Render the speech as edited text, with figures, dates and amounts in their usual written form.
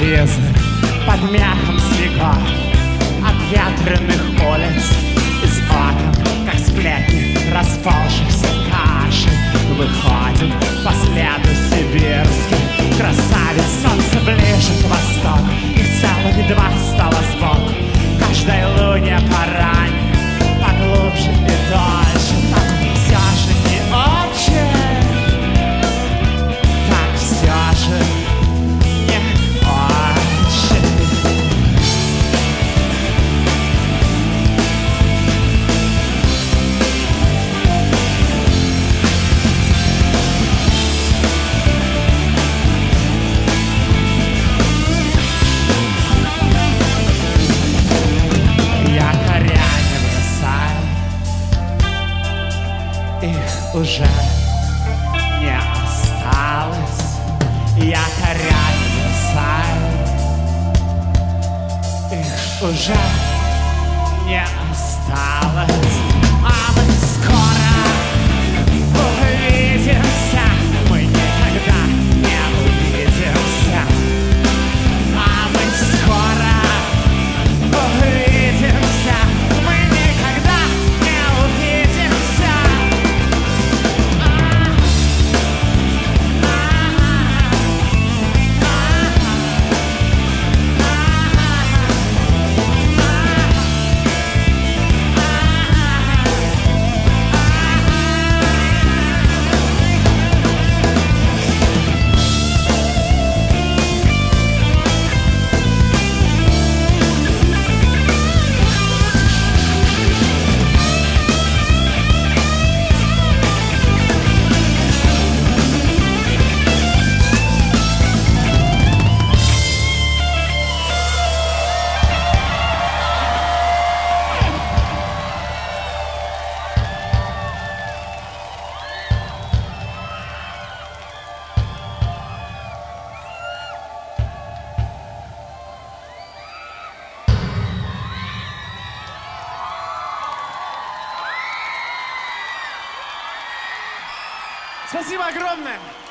сюрпризы под мягким снегом от ветреных улиц, из окон, как сплетни расползшихся кашей, выходит по следу сибирский красавец. Солнце ближе к востоку, их целых два стало сбоку. Каждой луне поранее, поглубже и дольше. Так все же не очень, так все же не очень. Их уже не осталось, якоря не бросаю. Их уже не осталось, а мы скоро увидимся, мы никогда не увидимся, а мы скоро увидимся, мы никогда не увидимся. Спасибо огромное!